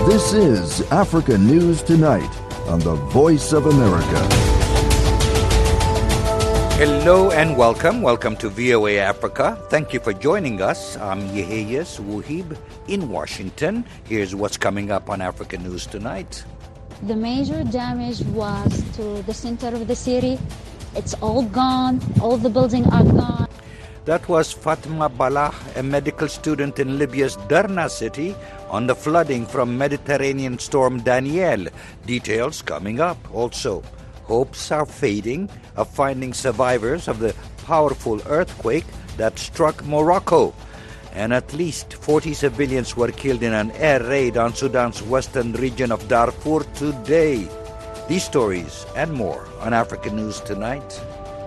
This is Africa News Tonight on the Voice of America. Hello and welcome. Welcome to VOA Africa. Thank you for joining us. I'm Yeheyes Wuhib in Washington. Here's what's coming up on Africa News Tonight. The major damage was to the center of the city. It's all gone. All the buildings are gone. That was Fatma Balah, a medical student in Libya's Derna city, on the flooding from Mediterranean storm Danielle. Details coming up. Also, hopes are fading of finding survivors of the powerful earthquake that struck Morocco. And at least 40 civilians were killed in an air raid on Sudan's western region of Darfur today. These stories and more on African News Tonight.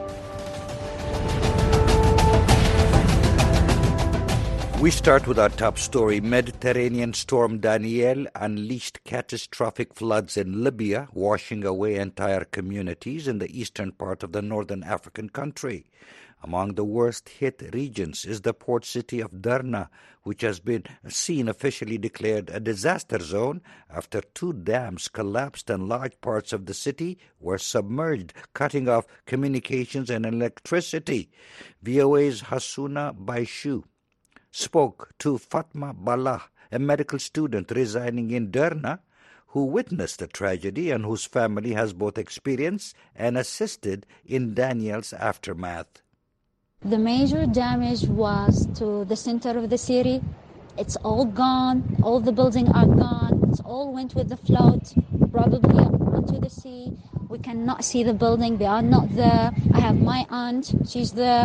We start with our top story. Mediterranean storm Danielle unleashed catastrophic floods in Libya, washing away entire communities in the eastern part of the northern African country. Among the worst-hit regions is the port city of Derna, which has been seen officially declared a disaster zone after 2 dams collapsed and large parts of the city were submerged, cutting off communications and electricity. VOA's Hassouna Baishu spoke to Fatma Balah, a medical student residing in Derna, who witnessed the tragedy and whose family has both experienced and assisted in Daniel's aftermath. The major damage was to the center of the city. It's all gone. All the buildings are gone. It all went with the flood, probably onto the sea. We cannot see the building. They are not there. I have my aunt. She's there.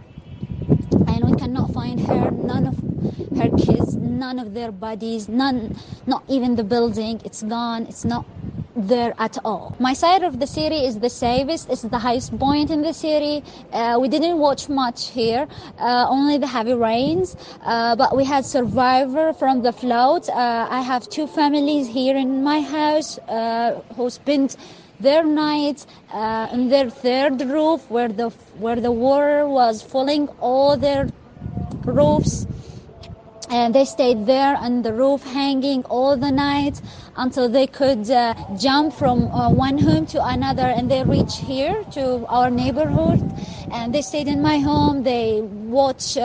And we cannot find her, none of her kids, none of their bodies, none, not even the building. It's gone. It's not there at all. My side of the city is the safest. It's the highest point in the city. We didn't watch much here, only the heavy rains, but we had survivor from the flood. I have 2 families here in my house who spent their nights in their 3rd roof where the water was filling all their roofs, and they stayed there on the roof hanging all the night until they could jump from one home to another, and they reached here to our neighborhood, and they stayed in my home. They watched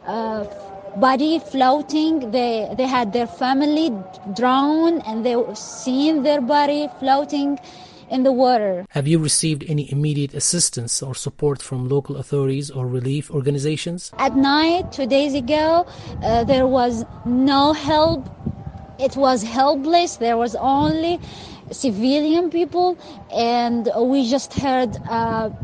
body floating. They had their family drown, and they seen their body floating in the water. Have you received any immediate assistance or support from local authorities or relief organizations? At night, 2 days ago, there was no help. It was helpless. There was only civilian people, and we just heard a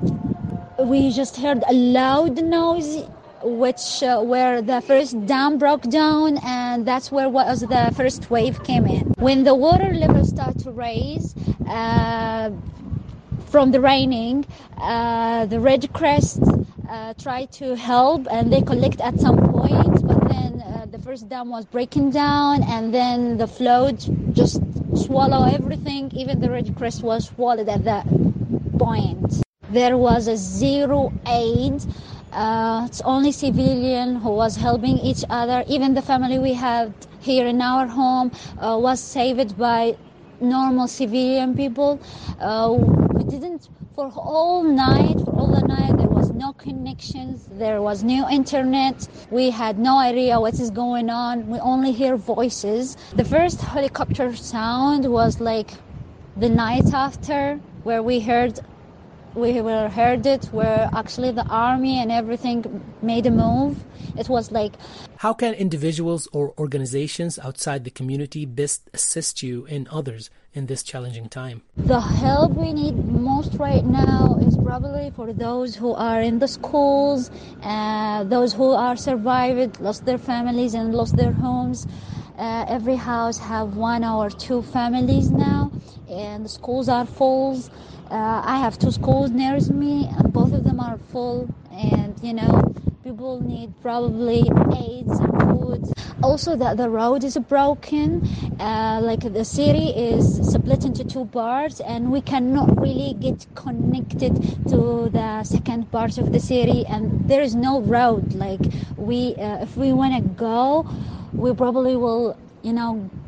loud noise, which where the first dam broke down, and that's where was the first wave came in. When the water level started to raise from the raining, the Red Cross tried to help, and they collect at some point, but then the first dam was breaking down, and then the flood just swallowed everything. Even the Red Cross was swallowed at that point. There was a zero aid. It's only civilian who was helping each other. Even the family we had here in our home was saved by normal civilian people. We didn't, for all the night, there was no connections, there was no internet. We had no idea what is going on. We only hear voices. The first helicopter sound was like the night after, where we heard it, where actually the army and everything made a move. It was like... How can individuals or organizations outside the community best assist you and others in this challenging time? The help we need most right now is probably for those who are in the schools, those who are survived, lost their families and lost their homes. Every house have 1 or 2 families now, and the schools are full. I have 2 schools near me, and both of them are full, and people need probably aids and food. Also, the road is broken. Like the city is split into 2 parts, and we cannot really get connected to the second part of the city, and there is no road. Like if we want to go, we probably will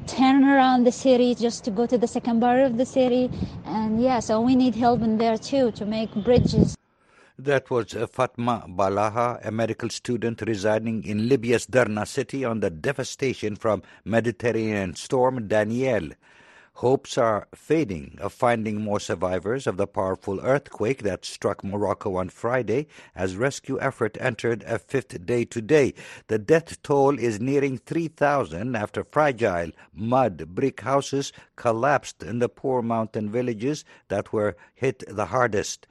turn around the city just to go to the second part of the city. And yeah, so we need help in there too to make bridges. That was Fatma Balaha, a medical student residing in Libya's Derna city on the devastation from Mediterranean storm Danielle. Hopes are fading of finding more survivors of the powerful earthquake that struck Morocco on Friday as rescue effort entered a fifth day today. The death toll is nearing 3,000 after fragile mud brick houses collapsed in the poor mountain villages that were hit the hardest.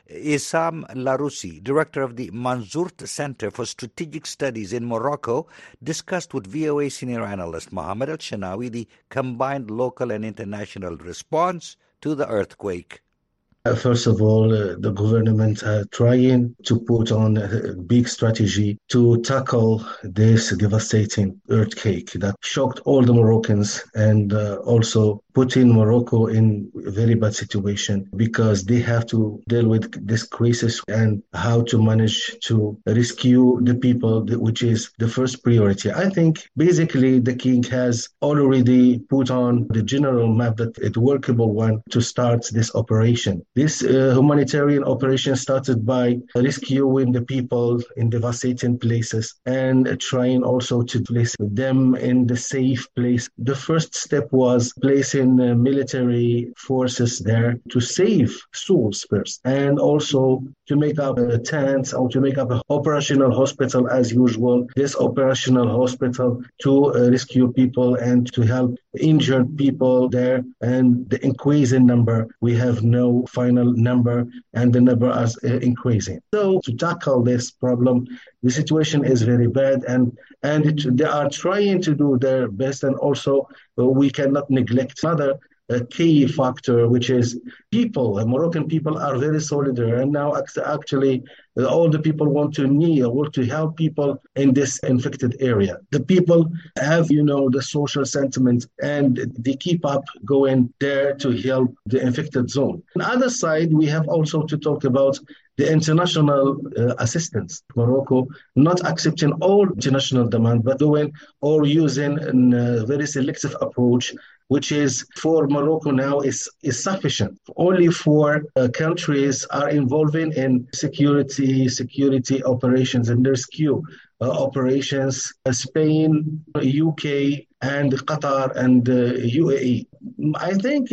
Issam Laroussi, director of the Manzourt Center for Strategic Studies in Morocco, discussed with VOA senior analyst Mohammed Al-Shanawi the combined local and international response to the earthquake. First of all, the government trying to put on a big strategy to tackle this devastating earthquake that shocked all the Moroccans and also putting Morocco in a very bad situation because they have to deal with this crisis and how to manage to rescue the people, which is the first priority. I think basically the king has already put on the general map that it's a workable one to start this operation. This humanitarian operation started by rescuing the people in devastating places and trying also to place them in the safe place. The first step was placing military forces there to save souls first, and also to make up tents or to make up an operational hospital as usual. This operational hospital to rescue people and to help injured people there. And the increasing number, we have no final number, and the number is increasing. So to tackle this problem, the situation is very bad, and they are trying to do their best, and also we cannot neglect another key factor, which is people. Moroccan people are very solidary, and now actually all the people want to help people in this infected area. The people have, the social sentiment, and they keep up going there to help the infected zone. On the other side, we have also to talk about the international assistance. Morocco not accepting all international demand, but doing or using a very selective approach, which is for Morocco now is sufficient. Only 4 countries are involving in security operations and rescue operations: Spain, UK, and Qatar, and UAE. I think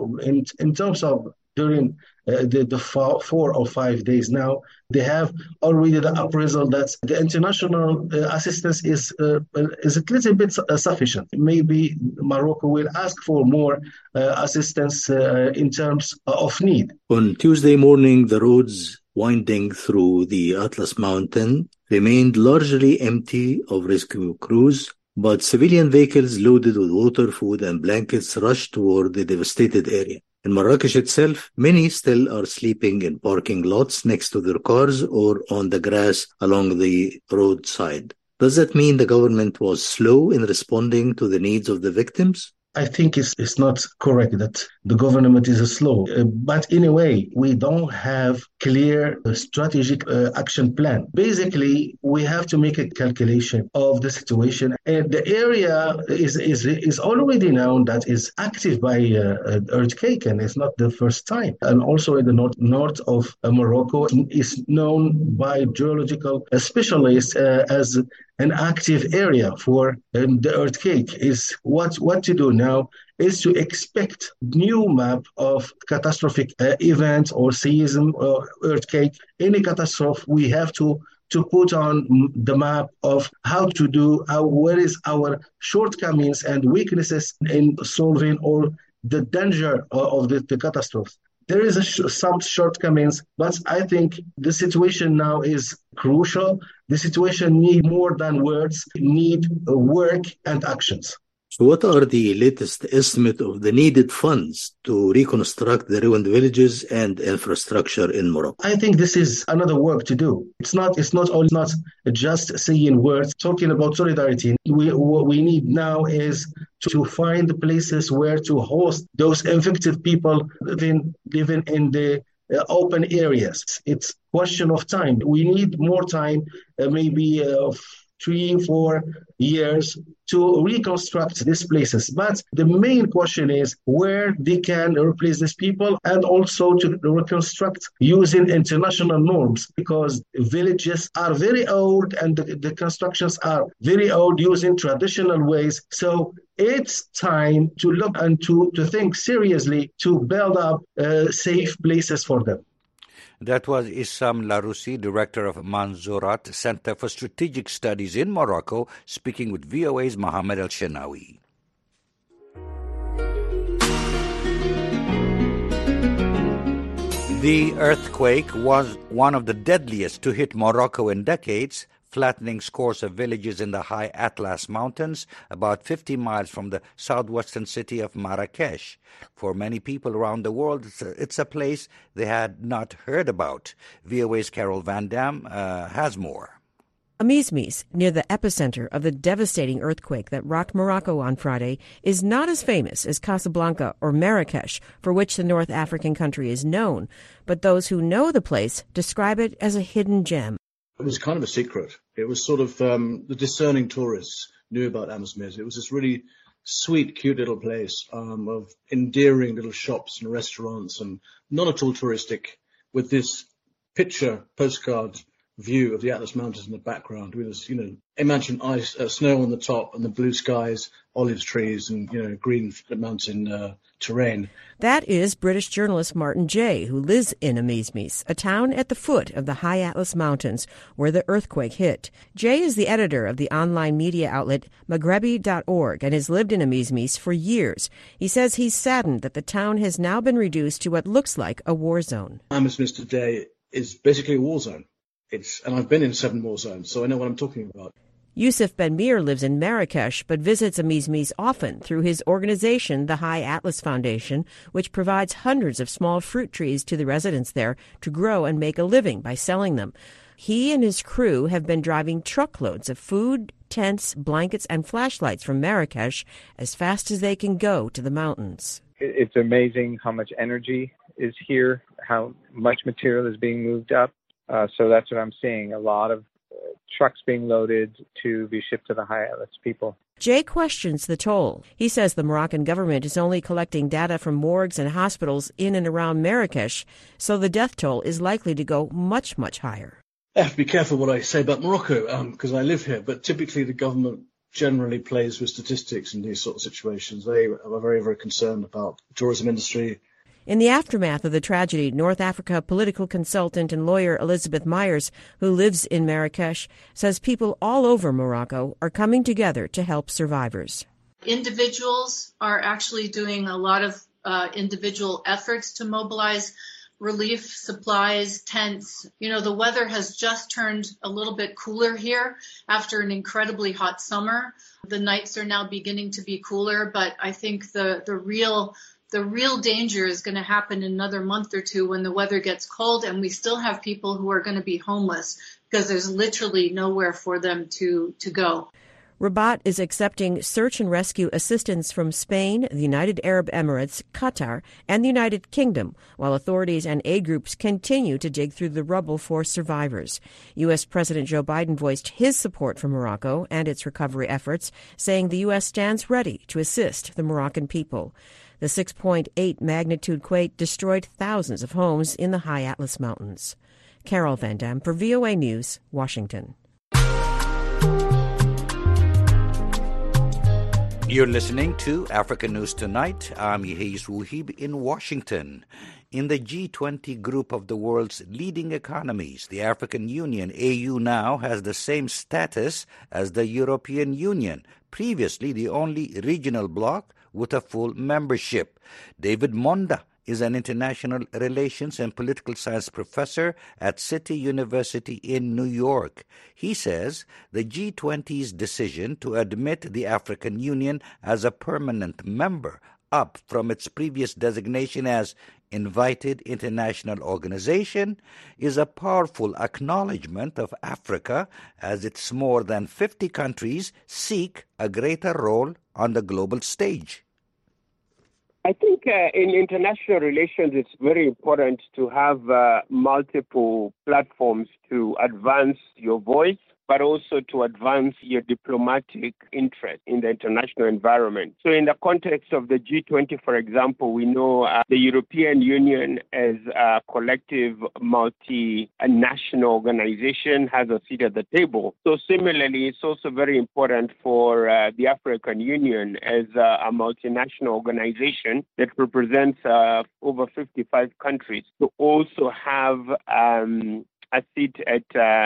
in terms of during the 4 or 5 days now, they have already the appraisal that the international assistance is a little bit sufficient. Maybe Morocco will ask for more assistance in terms of need. On Tuesday morning, the roads winding through the Atlas Mountain remained largely empty of rescue crews, but civilian vehicles loaded with water, food, and blankets rushed toward the devastated area. In Marrakesh itself, many still are sleeping in parking lots next to their cars or on the grass along the roadside. Does that mean the government was slow in responding to the needs of the victims? I think it's not correct that the government is slow. But in a way, we don't have clear strategic action plan. Basically, we have to make a calculation of the situation. And the area is already known that is active by earthquake, and it's not the first time. And also in the north of Morocco is known by geological specialists as an active area for the earthquake. Is what to do now is to expect new map of catastrophic event or seism or earthquake. Any catastrophe, we have to put on the map of how to do, where is our shortcomings and weaknesses in solving or the danger of the catastrophe. There is some shortcomings, but I think the situation now is crucial. The situation needs more than words, need work and actions. So what are the latest estimate of the needed funds to reconstruct the ruined villages and infrastructure in Morocco? I think this is another work to do. It's not just saying words, talking about solidarity. What we need now is to find places where to host those infected people living in the open areas. It's question of time. We need more time, maybe 3-4 years to reconstruct these places. But the main question is where they can replace these people, and also to reconstruct using international norms, because villages are very old and the constructions are very old using traditional ways. So it's time to look and to think seriously to build up safe places for them. That was Issam Laroussi, director of Manzourat Center for Strategic Studies in Morocco, speaking with VOA's Mohammed El-Shenawi. The earthquake was one of the deadliest to hit Morocco in decades, flattening scores of villages in the high Atlas Mountains, about 50 miles from the southwestern city of Marrakesh. For many people around the world, it's a place they had not heard about. VOA's Carol Van Dam has more. Amizmiz, near the epicenter of the devastating earthquake that rocked Morocco on Friday, is not as famous as Casablanca or Marrakesh, for which the North African country is known. But those who know the place describe it as a hidden gem. It was kind of a secret. It was sort of the discerning tourists knew about Amizmiz. It was this really sweet, cute little place of endearing little shops and restaurants, and not at all touristic, with this postcard view of the Atlas Mountains in the background, with this, imagine ice, snow on the top, and the blue skies, olive trees, and green mountain terrain. That is British journalist Martin Jay, who lives in Amizmiz, a town at the foot of the high Atlas Mountains where the earthquake hit. Jay is the editor of the online media outlet Maghrebi.org and has lived in Amizmiz for years. He says he's saddened that the town has now been reduced to what looks like a war zone. Amizmiz today is basically a war zone. And I've been in 7 war zones, so I know what I'm talking about. Yusuf Ben-Mir lives in Marrakesh, but visits Amizmiz often through his organization, the High Atlas Foundation, which provides hundreds of small fruit trees to the residents there to grow and make a living by selling them. He and his crew have been driving truckloads of food, tents, blankets, and flashlights from Marrakesh as fast as they can go to the mountains. It's amazing how much energy is here, how much material is being moved up. So that's what I'm seeing, a lot of trucks being loaded to be shipped to the High Atlas people. Jay questions the toll. He says the Moroccan government is only collecting data from morgues and hospitals in and around Marrakesh, so the death toll is likely to go much, much higher. I have to be careful what I say about Morocco, because I live here, but typically the government generally plays with statistics in these sort of situations. They are very, very concerned about the tourism industry. In the aftermath of the tragedy, North Africa political consultant and lawyer Elizabeth Myers, who lives in Marrakesh, says people all over Morocco are coming together to help survivors. Individuals are actually doing a lot of individual efforts to mobilize relief supplies, tents. The weather has just turned a little bit cooler here after an incredibly hot summer. The nights are now beginning to be cooler, but I think the real danger is going to happen in another month or two when the weather gets cold and we still have people who are going to be homeless because there's literally nowhere for them to go. Rabat is accepting search and rescue assistance from Spain, the United Arab Emirates, Qatar, and the United Kingdom, while authorities and aid groups continue to dig through the rubble for survivors. U.S. President Joe Biden voiced his support for Morocco and its recovery efforts, saying the U.S. stands ready to assist the Moroccan people. The 6.8 magnitude quake destroyed thousands of homes in the high Atlas Mountains. Carol Van Dam for VOA News, Washington. You're listening to Africa News Tonight. I'm Yehiz Wuhib in Washington. In the G20 group of the world's leading economies, the African Union, AU, now has the same status as the European Union, previously the only regional bloc with a full membership. David Monda is an international relations and political science professor at City University in New York. He says the G20's decision to admit the African Union as a permanent member, up from its previous designation as invited international organization, is a powerful acknowledgement of Africa as its more than 50 countries seek a greater role on the global stage. I think in international relations, it's very important to have multiple platforms to advance your voice. but also to advance your diplomatic interest in the international environment. So in the context of the G20, for example, we know the European Union as a collective multinational organization has a seat at the table. So similarly, it's also very important for the African Union as a multinational organization that represents over 55 countries to also have a seat at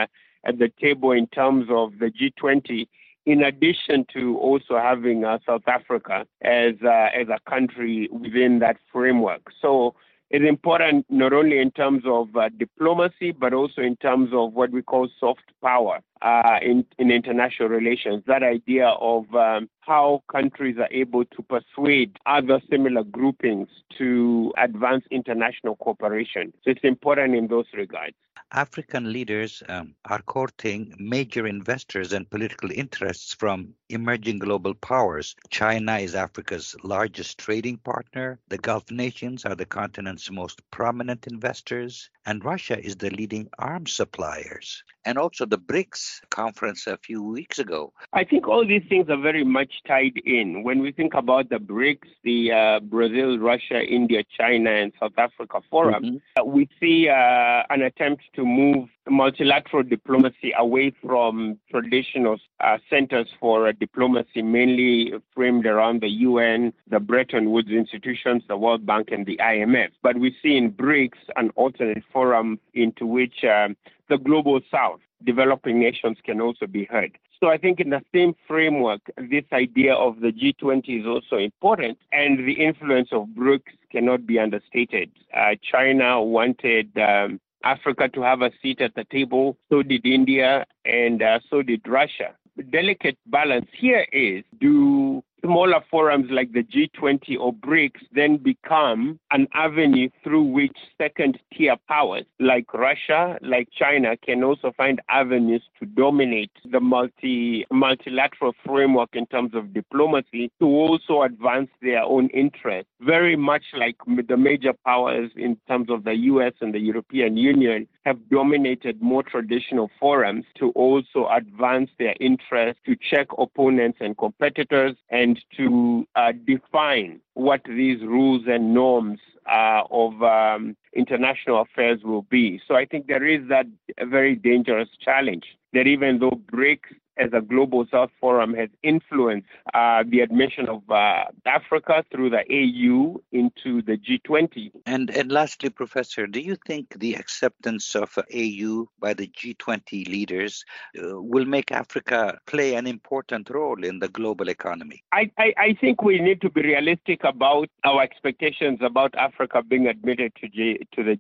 the table in terms of the G20, in addition to also having South Africa as a country within that framework. So it's important not only in terms of diplomacy, but also in terms of what we call soft power in international relations. That idea of how countries are able to persuade other similar groupings to advance international cooperation. So it's important in those regards. African leaders are courting major investors and political interests from emerging global powers. China is Africa's largest trading partner. The Gulf nations are the continent's most prominent investors. And Russia is the leading arms suppliers. And also the BRICS conference a few weeks ago. I think all these things are very much tied in. When we think about the BRICS, the Brazil, Russia, India, China, and South Africa Forum, we see an attempt to move multilateral diplomacy away from traditional centers for diplomacy, mainly framed around the UN, the Bretton Woods institutions, the World Bank, and the IMF. But we see in BRICS an alternate forum into which the global south, developing nations, can also be heard. So I think in the same framework, this idea of the G20 is also important, and the influence of BRICS cannot be understated. China wanted Africa to have a seat at the table, so did India, and so did Russia. The delicate balance here is, do smaller forums like the G20 or BRICS then become an avenue through which second-tier powers like Russia, like China, can also find avenues to dominate the multilateral framework in terms of diplomacy to also advance their own interests, very much like the major powers in terms of the US and the European Union have dominated more traditional forums to also advance their interests, to check opponents and competitors, and to define what these rules and norms of international affairs will be. So I think there is that very dangerous challenge that even though BRICS as a global South Forum has influenced the admission of Africa through the AU into the G20. And lastly, Professor, do you think the acceptance of AU by the G20 leaders will make Africa play an important role in the global economy? I think we need to be realistic about our expectations about Africa being admitted to the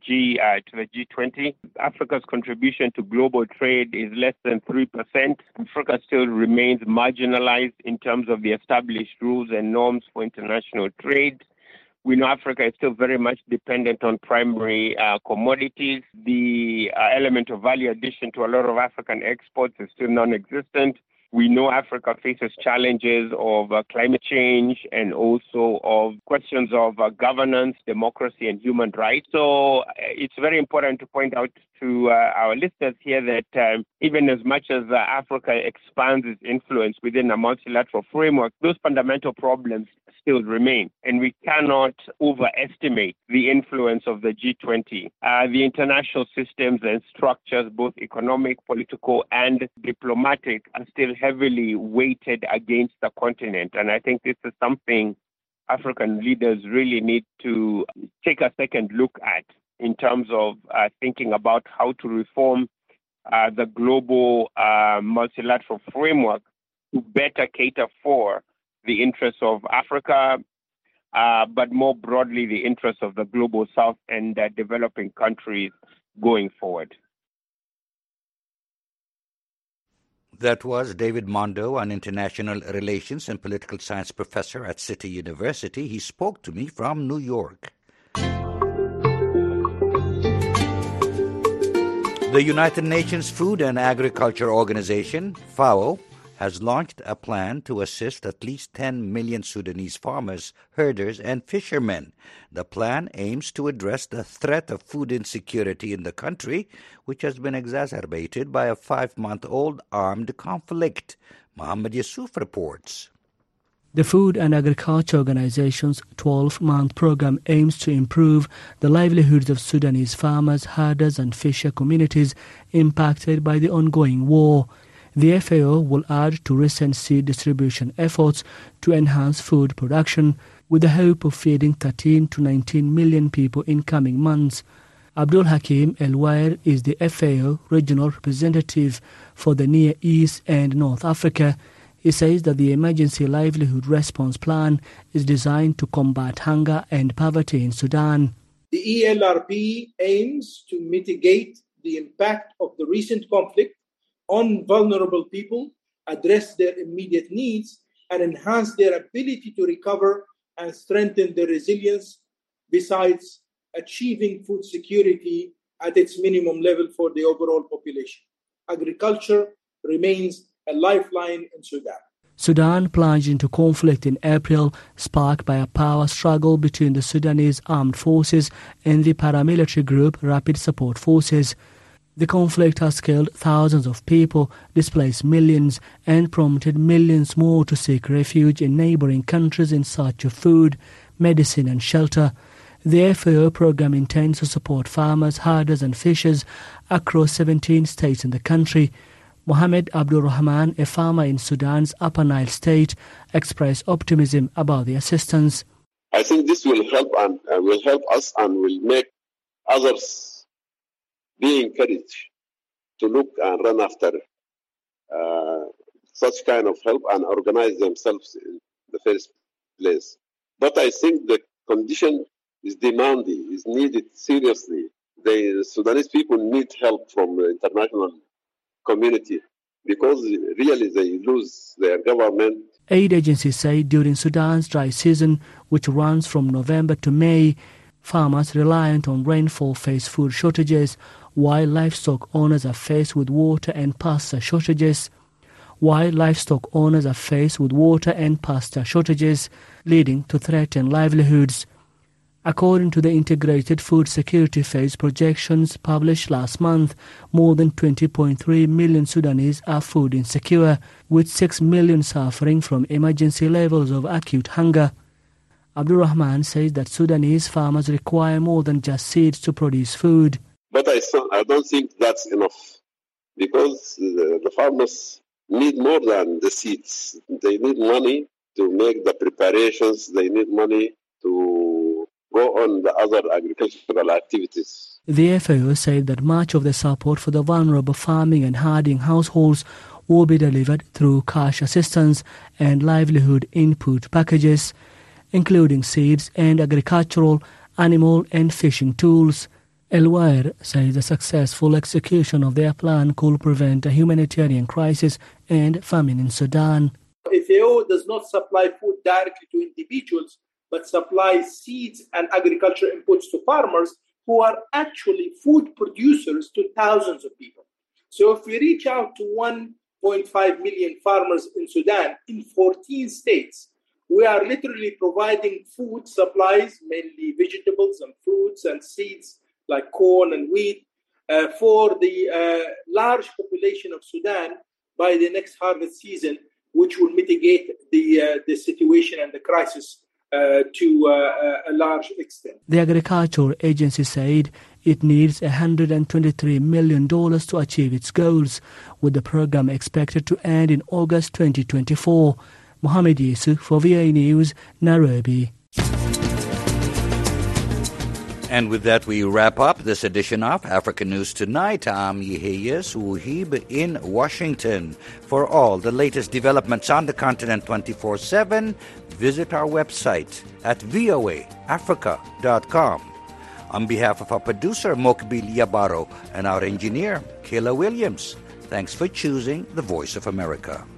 G20. Africa's contribution to global trade is less than 3%. Africa still remains marginalized in terms of the established rules and norms for international trade. We know Africa is still very much dependent on primary commodities. The element of value addition to a lot of African exports is still non-existent. We know Africa faces challenges of climate change and also of questions of governance, democracy, and human rights. So it's very important to point out to our listeners here that even as much as Africa expands its influence within a multilateral framework, those fundamental problems still remain, and we cannot overestimate the influence of the G20. The international systems and structures, both economic, political, and diplomatic, are still heavily weighted against the continent, and I think this is something African leaders really need to take a second look at in terms of thinking about how to reform the global multilateral framework to better cater for the interests of Africa, but more broadly, the interests of the global south and developing countries going forward. That was David Mondo, an international relations and political science professor at City University. He spoke to me from New York. The United Nations Food and Agriculture Organization, FAO, has launched a plan to assist at least 10 million Sudanese farmers, herders, and fishermen. The plan aims to address the threat of food insecurity in the country, which has been exacerbated by a 5-month-old armed conflict. Mohammed Yusuf reports. The Food and Agriculture Organization's 12-month program aims to improve the livelihoods of Sudanese farmers, herders and fisher communities impacted by the ongoing war. The FAO will add to recent seed distribution efforts to enhance food production with the hope of feeding 13 to 19 million people in coming months. Abdul Hakim El-Wair is the FAO regional representative for the Near East and North Africa. He says that the Emergency Livelihood Response Plan is designed to combat hunger and poverty in Sudan. The ELRP aims to mitigate the impact of the recent conflict on vulnerable people, address their immediate needs, and enhance their ability to recover and strengthen their resilience, besides achieving food security at its minimum level for the overall population. Agriculture remains a lifeline in Sudan. Sudan plunged into conflict in April, sparked by a power struggle between the Sudanese armed forces and the paramilitary group Rapid Support Forces. The conflict has killed thousands of people, displaced millions, and prompted millions more to seek refuge in neighboring countries in search of food, medicine, and shelter. The FAO program intends to support farmers, herders, and fishers across 17 states in the country. Mohamed Abdul Rahman, a farmer in Sudan's Upper Nile state, expressed optimism about the assistance. I think this will help and will help us and will make others be encouraged to look and run after such kind of help and organize themselves in the first place. But I think the condition is demanding, is needed seriously. The Sudanese people need help from the international community because really they lose their government. Aid agencies say during Sudan's dry season, which runs from November to May, farmers reliant on rainfall face food shortages, while livestock owners are faced with water and pasture shortages. Leading to threatened livelihoods. According to the Integrated Food Security Phase projections published last month, more than 20.3 million Sudanese are food insecure, with 6 million suffering from emergency levels of acute hunger. Abdul Rahman says that Sudanese farmers require more than just seeds to produce food. But I don't think that's enough, because the farmers need more than the seeds. They need money to make the preparations, they need money to go on the other agricultural activities. The FAO said that much of the support for the vulnerable farming and herding households will be delivered through cash assistance and livelihood input packages, including seeds and agricultural, animal and fishing tools. El-Wair says the successful execution of their plan could prevent a humanitarian crisis and famine in Sudan. FAO does not supply food directly to individuals, but supply seeds and agriculture inputs to farmers who are actually food producers to thousands of people. So if we reach out to 1.5 million farmers in Sudan in 14 states, we are literally providing food supplies, mainly vegetables and fruits and seeds like corn and wheat, for the large population of Sudan by the next harvest season, which will mitigate the situation and the crisis to a large extent. The Agriculture Agency said it needs $123 million to achieve its goals, with the program expected to end in August 2024. Mohammed Yusuf for VOA News, Nairobi. And with that, we wrap up this edition of Africa News Tonight. I'm Yeheyes Wuhib in Washington. For all the latest developments on the continent 24/7, visit our website at voaafrica.com. On behalf of our producer, Mokbil Yabaro, and our engineer, Kayla Williams, thanks for choosing the Voice of America.